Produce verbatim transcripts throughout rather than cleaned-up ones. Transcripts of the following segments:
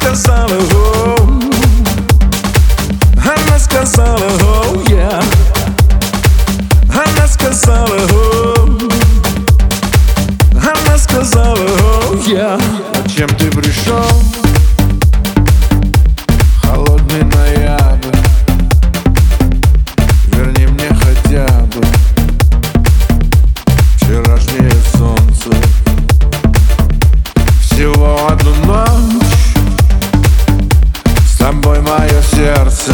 сказала, oh, она сказала, oh, yeah. Она сказала, oh, она сказала, oh, yeah. Зачем ты пришел? Холодный ноябрь, верни мне хотя бы вчерашнее солнце. Всего одну ночь с тобой мое сердце.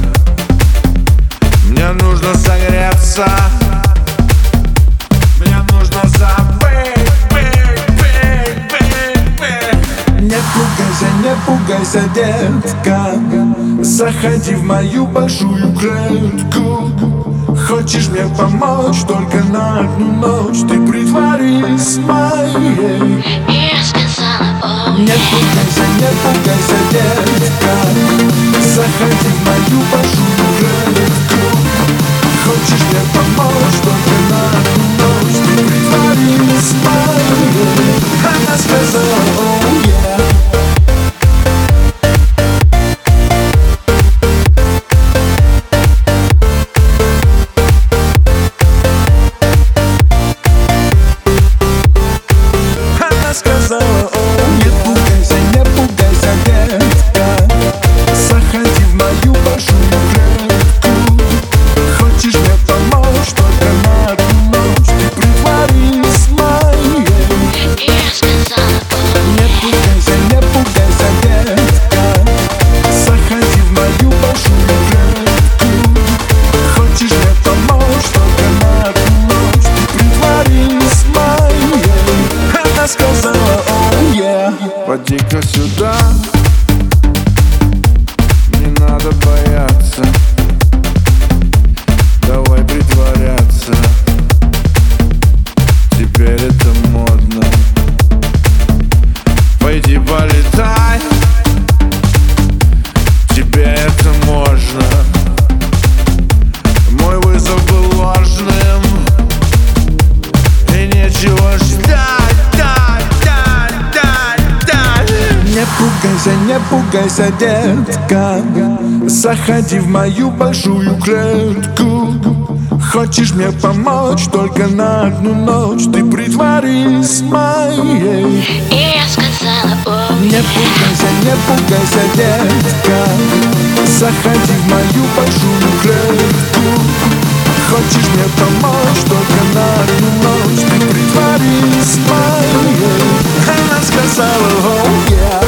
Мне нужно согреться, мне нужно забыть, быть, быть, быть, быть. Не пугайся, не пугайся, детка, заходи в мою большую клетку. Хочешь мне помочь только на одну ночь, ты притворись моей. Я сказала, oh, Не пугайся, не пугайся, детка, заходи в мою большую клетку. Хочешь мне помочь только на одну ночь, ты притворись моей. Она сказала, oh, yeah. Она сказала, oh, не пугайся, не пугайся, детка, заходи в мою большую клетку. Хочешь мне помочь только на одну ночь, ты притворись моей. я сказала, oh, Не пугайся, не пугайся, детка, заходи в мою большую клетку. Хочешь мне помочь только на одну ночь, ты притворись моей. Она сказала, oh, yeah. Поди-ка сюда, не надо бояться, давай притворяться. Теперь это модно. Пойди полетай, тебе это можно. Мой вызов был ложным, и нечего ждать, дать, дать, дать, дать. Не пугайся, не пугайся, детка, заходи в мою большую клетку. Хочешь мне помочь только на одну ночь, ты притворись моей. я сказала, oh, Не пугайся, не пугайся, детка, заходи в мою большую клетку. Хочешь мне помочь только на одну ночь, ты притворись моей. Она сказала, oh, yeah.